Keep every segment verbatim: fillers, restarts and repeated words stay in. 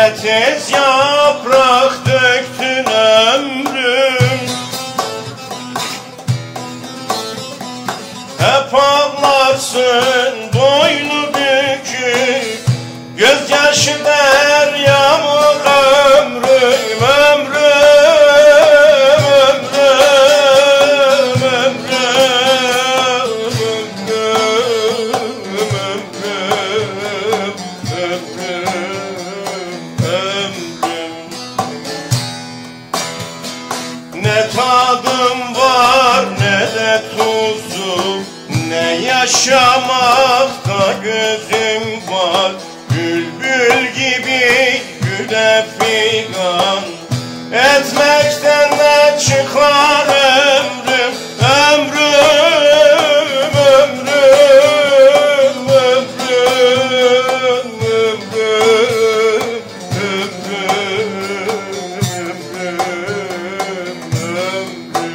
Ne tez yaprak döktün ömrüm, hep ağlarsın boynu bükük, gözyaşı deryamı ömrüm, ömrüm, ömrüm, ömrüm, ömrüm, ömrüm, ömrüm. Ne tadım var ne de tuzu, ne yaşamakta gözüm var. Bülbül gibi güle figan, etmekten ne çıkar ömrüm, ömrüm, ömrüm, ömrüm, ömrüm, ömrüm, ömrüm.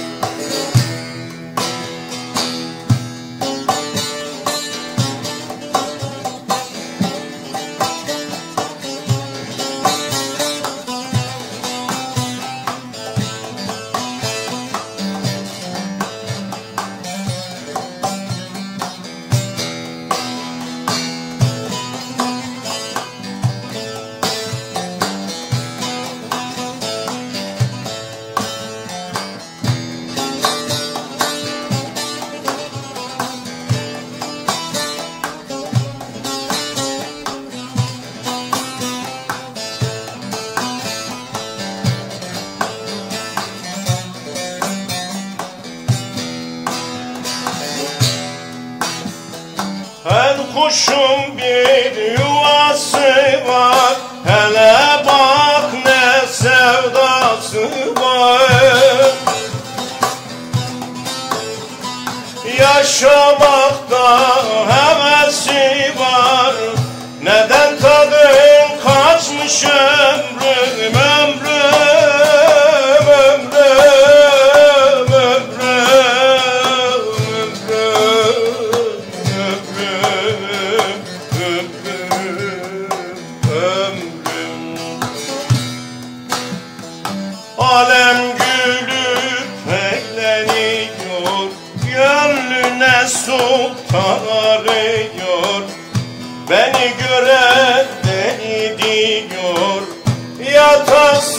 Her kuşun bir yuvası var, hele bak ne sevdası var. Yaşamakta hevesi var, neden tadın kaçmış ömrüm, ömrüm, ömrüm, ömrüm, ömrüm. Alem gülüp eğleniyor, gönlüne sultan arıyor. Beni gören deli diyor, yatasın